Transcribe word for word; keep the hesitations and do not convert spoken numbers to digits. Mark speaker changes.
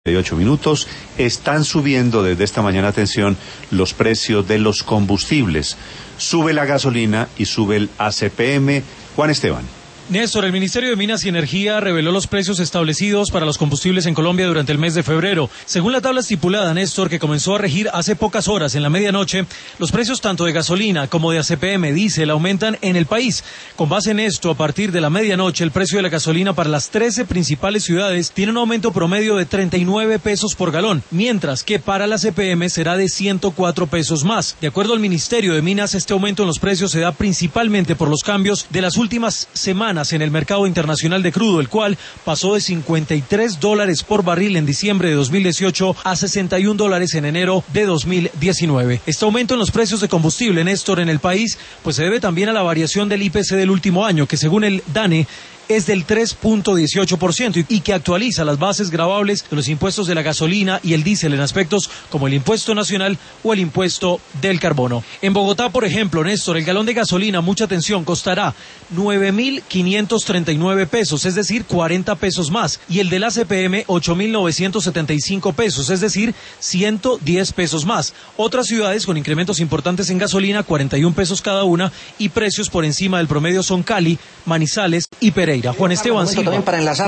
Speaker 1: ocho minutos. Están subiendo desde esta mañana, atención, los precios de los combustibles. Sube la gasolina y sube el A C P M. Juan Esteban.
Speaker 2: Néstor, el Ministerio de Minas y Energía reveló los precios establecidos para los combustibles en Colombia durante el mes de febrero. Según la tabla estipulada, Néstor, que comenzó a regir hace pocas horas en la medianoche, los precios tanto de gasolina como de A C P M, diésel, aumentan en el país. Con base en esto, a partir de la medianoche, el precio de la gasolina para las trece principales ciudades tiene un aumento promedio de treinta y nueve pesos por galón, mientras que para la A C P M será de ciento cuatro pesos más. De acuerdo al Ministerio de Minas, este aumento en los precios se da principalmente por los cambios de las últimas semanas en el mercado internacional de crudo, el cual pasó de cincuenta y tres dólares por barril en diciembre de dos mil dieciocho a sesenta y un dólares en enero de dos mil diecinueve. Este aumento en los precios de combustible, Néstor, en el país, pues se debe también a la variación del I P C del último año, que según el DANE es del tres punto dieciocho por ciento y que actualiza las bases gravables de los impuestos de la gasolina y el diésel en aspectos como el impuesto nacional o el impuesto del carbono. En Bogotá, por ejemplo, Néstor, el galón de gasolina, mucha atención, costará nueve mil quinientos treinta y nueve pesos, es decir, cuarenta pesos más, y el del A C P M ocho mil novecientos setenta y cinco pesos, es decir, ciento diez pesos más. Otras ciudades con incrementos importantes en gasolina, cuarenta y un pesos cada una, y precios por encima del promedio son Cali, Manizales y Pereira. Juan Esteban Silva.